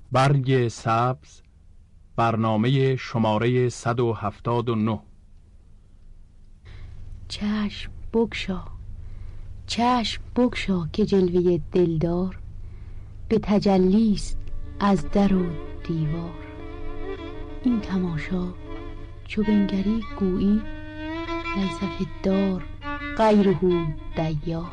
برگ سبز، برنامه شماره 179. چشم بگشا، چشم بگشا که جلوه دلدار به تجلیست از در و دیوار. این تماشا چو بنگری گویی لیس فی الدار غیره دیار.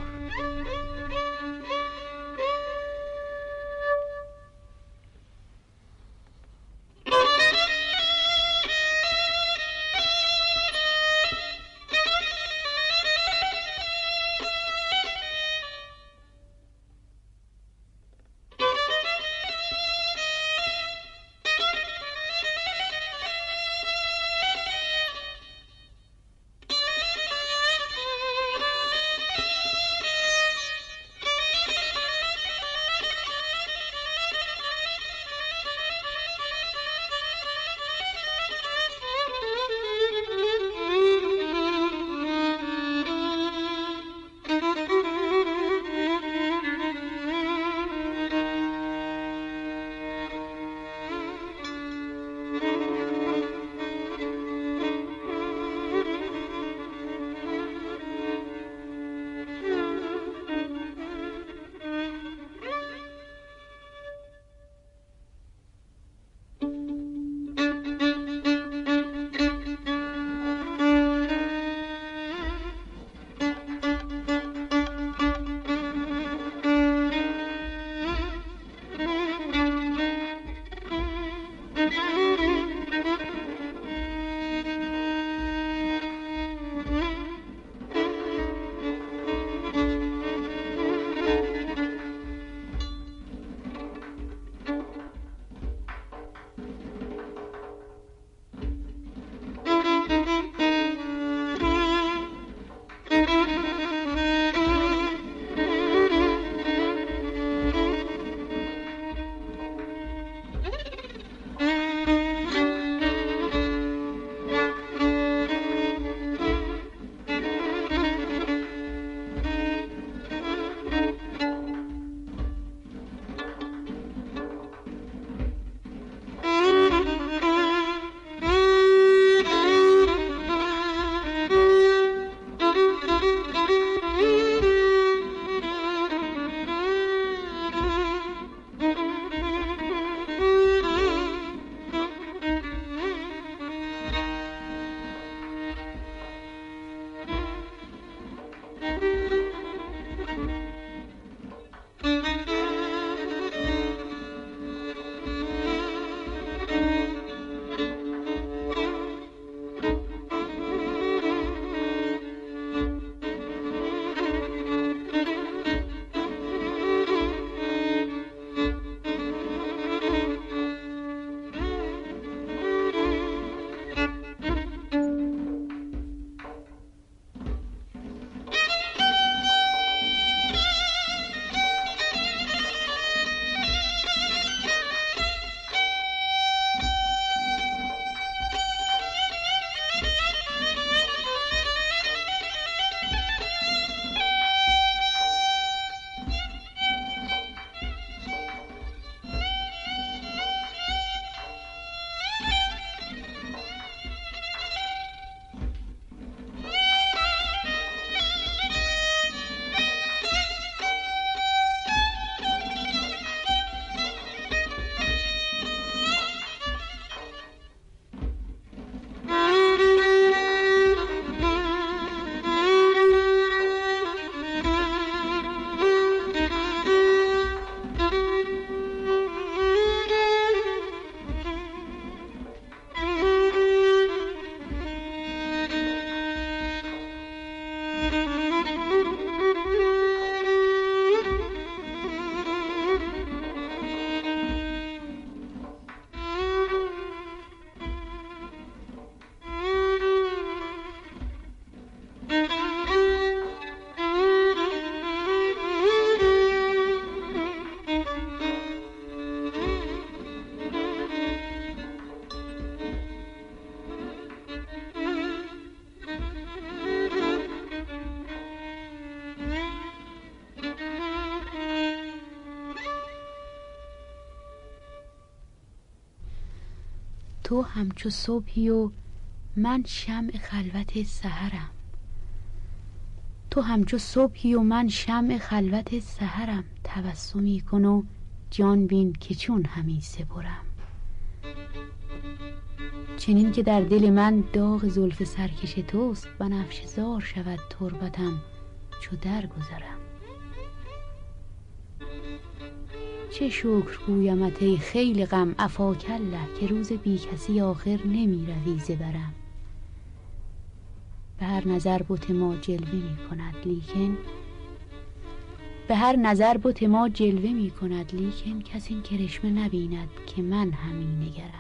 تو همچو صبحی و من شمع خلوت سحرم. تو همچو صبحی و من شمع خلوت سحرم. تبسمی کن و جان بین که چون همی سپرم. چنین که در دل من داغ زلف سرکش توست، بنفشه زار شود تربتم چو در گذرم. چه شکر گویمت ای خیل غم عفاکالله، که روز بی کسی آخر نمی روی ز برم. به هر نظر بت ما جلوه می کند لیکن، به هر نظر بت ما جلوه می کند لیکن، کس این کرشمه نبیند که من همی نگرم.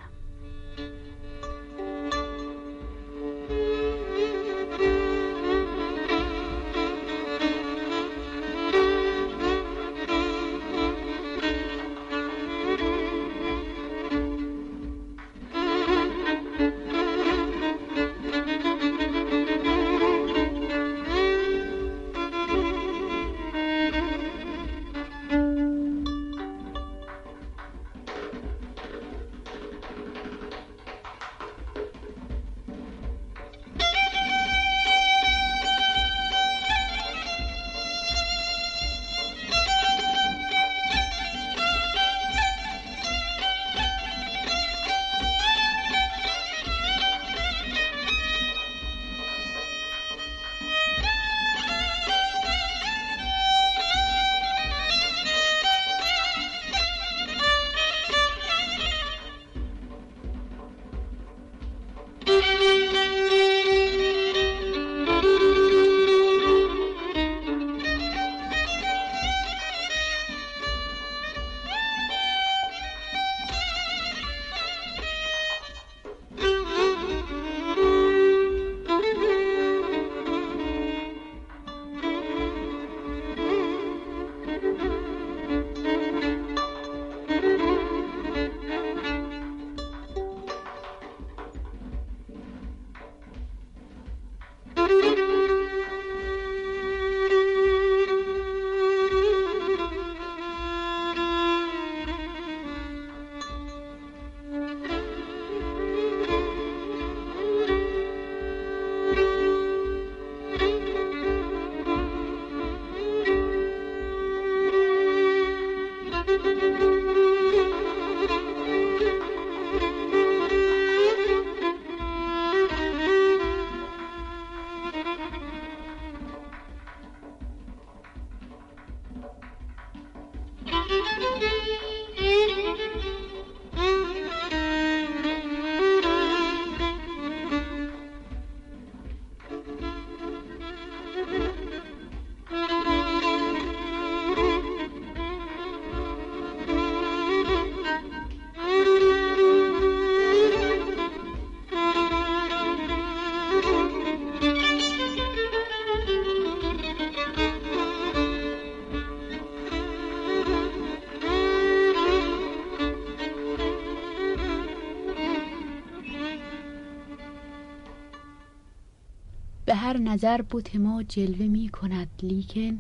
به هر نظر بت ما جلوه می کند لیکن،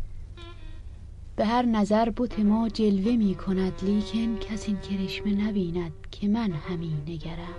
به هر نظر بت ما جلوه می کند لیکن، کس این کرشمه نبیند که من همی نگرم.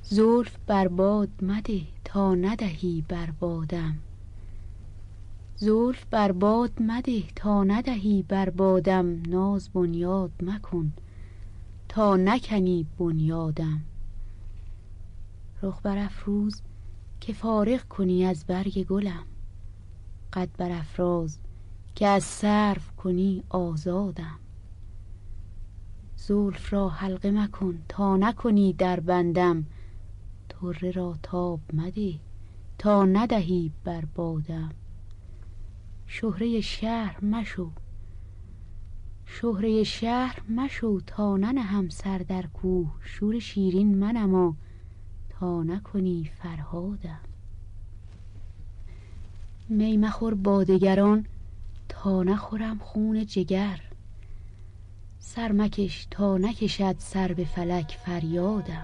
زلف بر باد مده تا ندهی بر بادم. زلف بر باد مده تا ندهی بر بادم. ناز بنیاد مکن تا نکنی بنیادم. رخ برافروز که فارغ کنی از برگ گلم. قد برافراز که از سرو کنی آزادم. زلف را حلقه مکن تا نکنی در بندم. طره را تاب مده تا ندهی بر بادم. شهره شهر مشو شهره شهر مشو تا ننهم سر در کوه. شور شیرین منما تا نکنی فرهادم. می مخور با دگران تا نخورم خون جگر. سر مکش تا نکشد سر به فلک فریادم.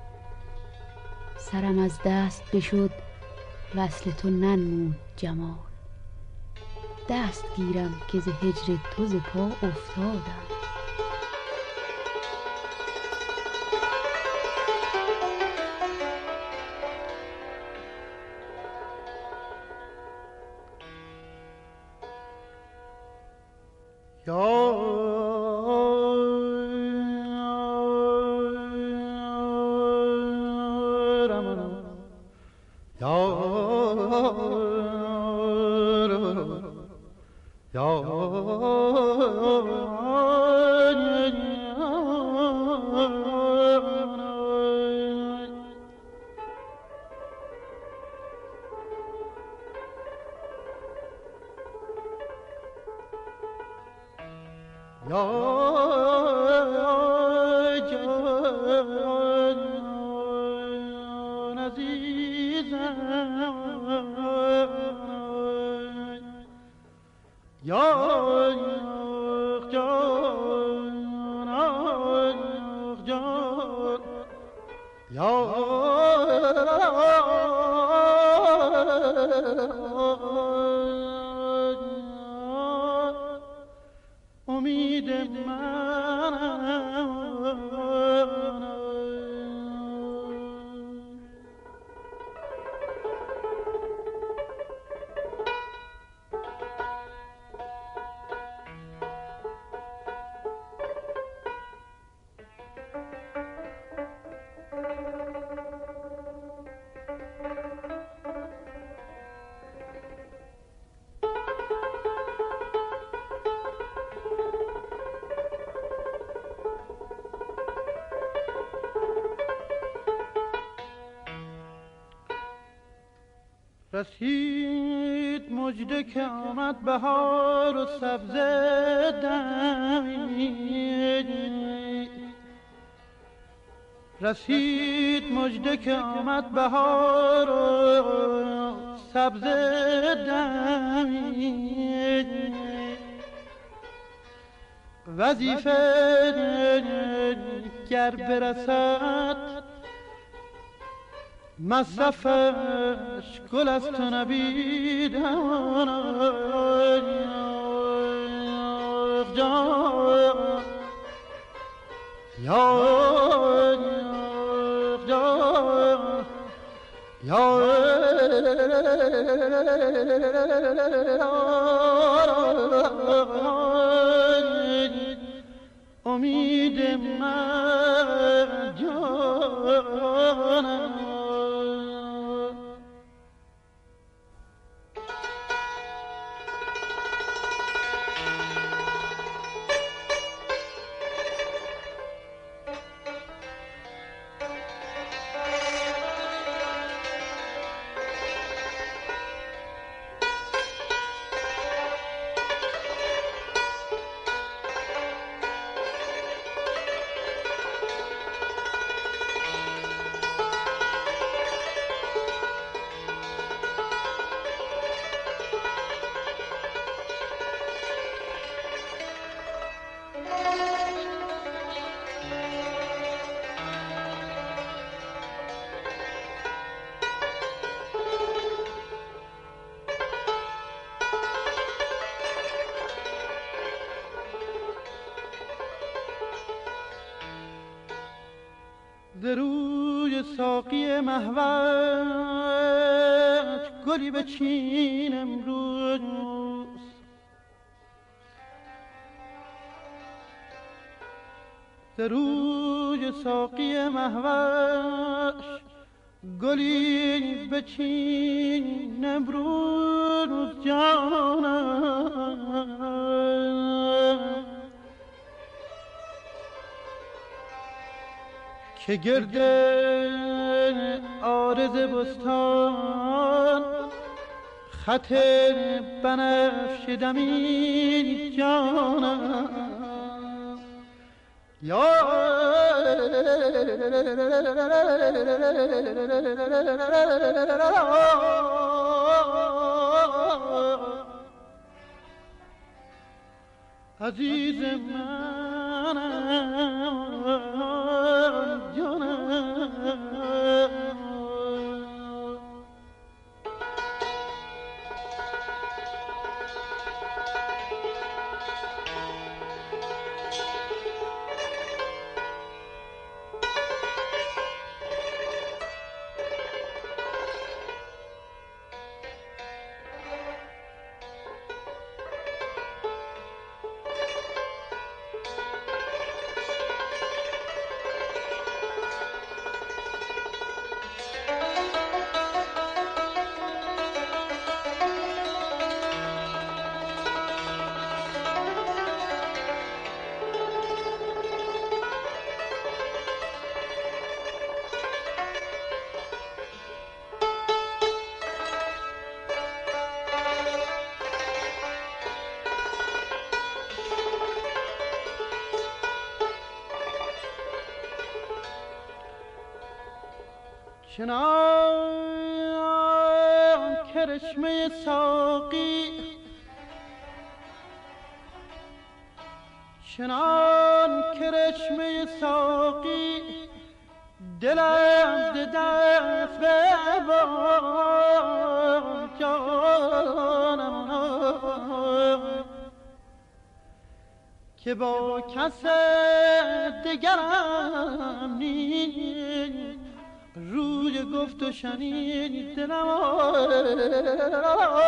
سرم از دست بشد وصل تو ننمود جمال. دست گیرم که ز هجر تو ز پا افتادم. امید من رسید مژده که آمد بهار و سبزه دمی. رسید مژده که آمد بهار و سبزه دمی. وظیفه گر برسد مصرفش گل از تو نبیدم. امید من جانم. روی ساقی محوج گلی بچین امروز، در روی ساقی محوج گلی بچین امروز جانم، که گرد عارض بستان خط بنفش دمی جانم، یا عزیز منم جانم. چنان کرشمه ساقی، چنان کرشمه ساقی دلم ز دست ببر جانم، که با کس دگرم نیست روی گفت و شنید دلم.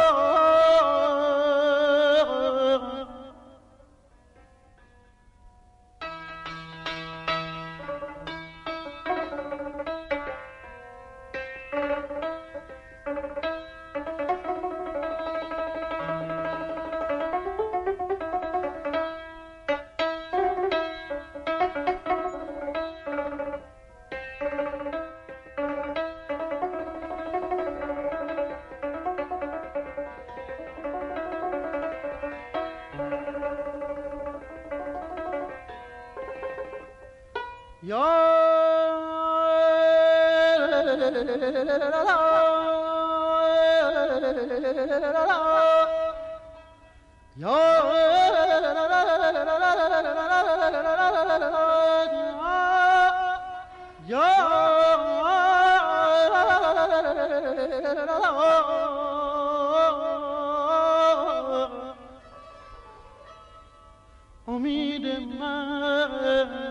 امید من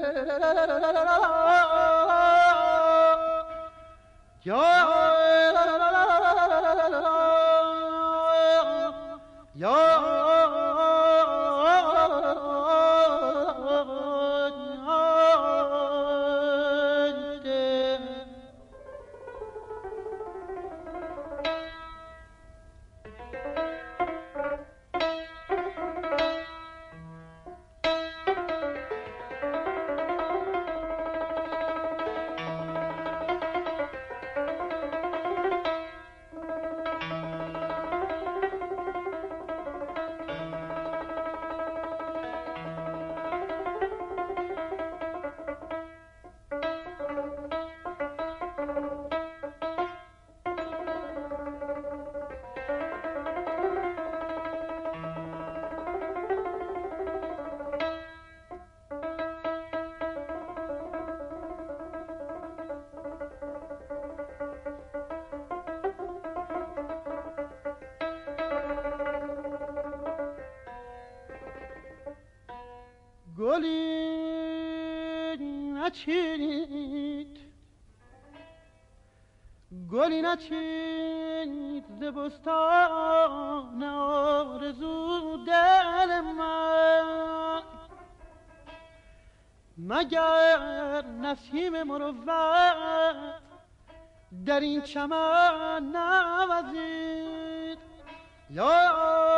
گلی نچید ز بستان آرزو دل من، مگر نسیم مروت در این چمن نوزید. یا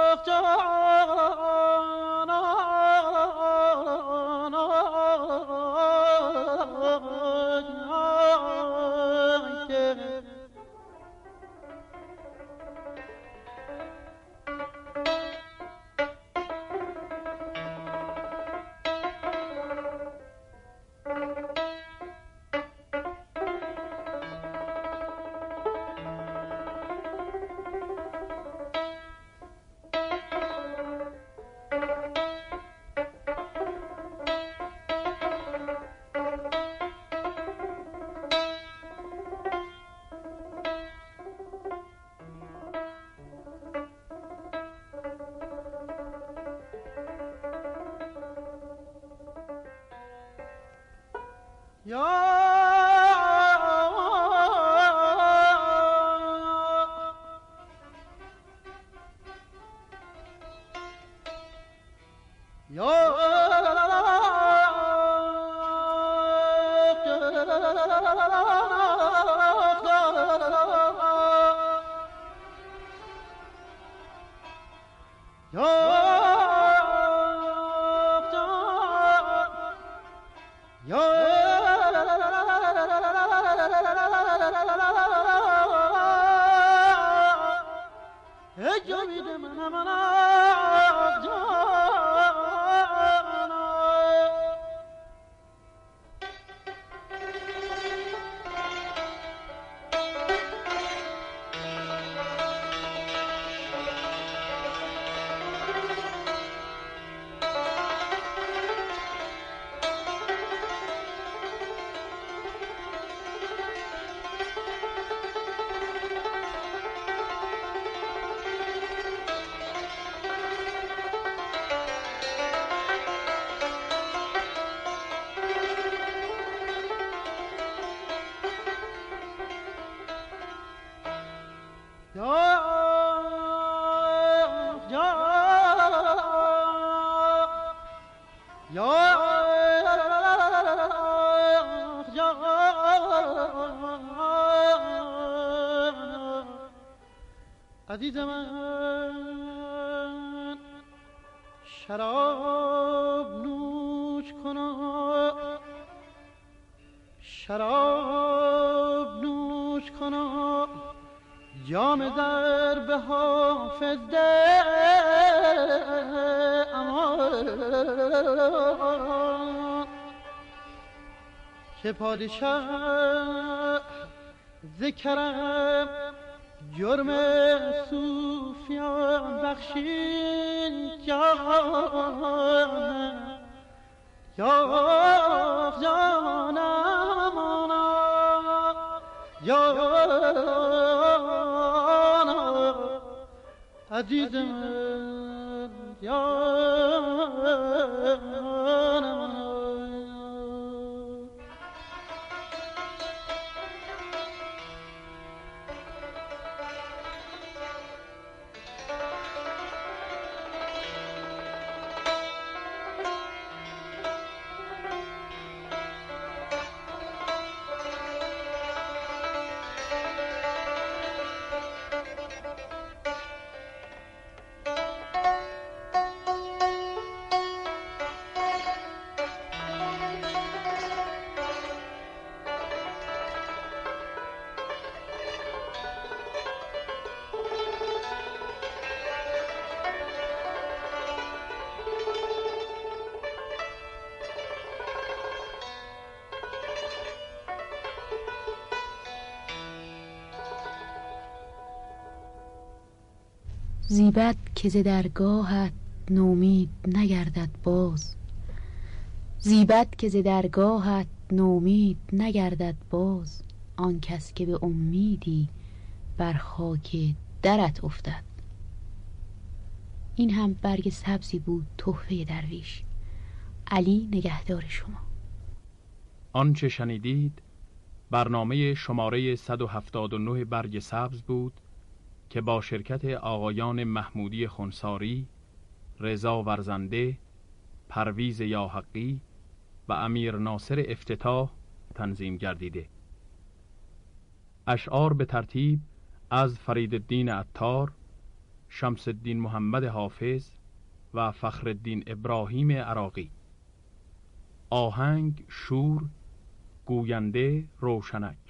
عزیز من، شراب نوش کنا، شراب نوش کنا، جام زر به حافظ ده امان، که پادشاه ذکرم جرم صوفیان بخشین جانم، یا جانم یا عزیزم، یا زیبد که ز درگاهت نومید نگردد باز. زیبد که ز درگاهت نومید نگردد باز. آن کس که به امیدی بر خاک درت افتد. این هم برگ سبزی بود تحفه درویش. علی نگهدار شما. آنچه شنیدید برنامه شماره 179 برگ سبز بود که با شرکت آقایان محمودی خنساری، رضا ورزنده، پرویز یاحقی و امیر ناصر افتتاح تنظیم گردیده. اشعار به ترتیب از فریدالدین عطار، شمس الدین محمد حافظ و فخرالدین ابراهیم عراقی. آهنگ شور، گوینده روشنک.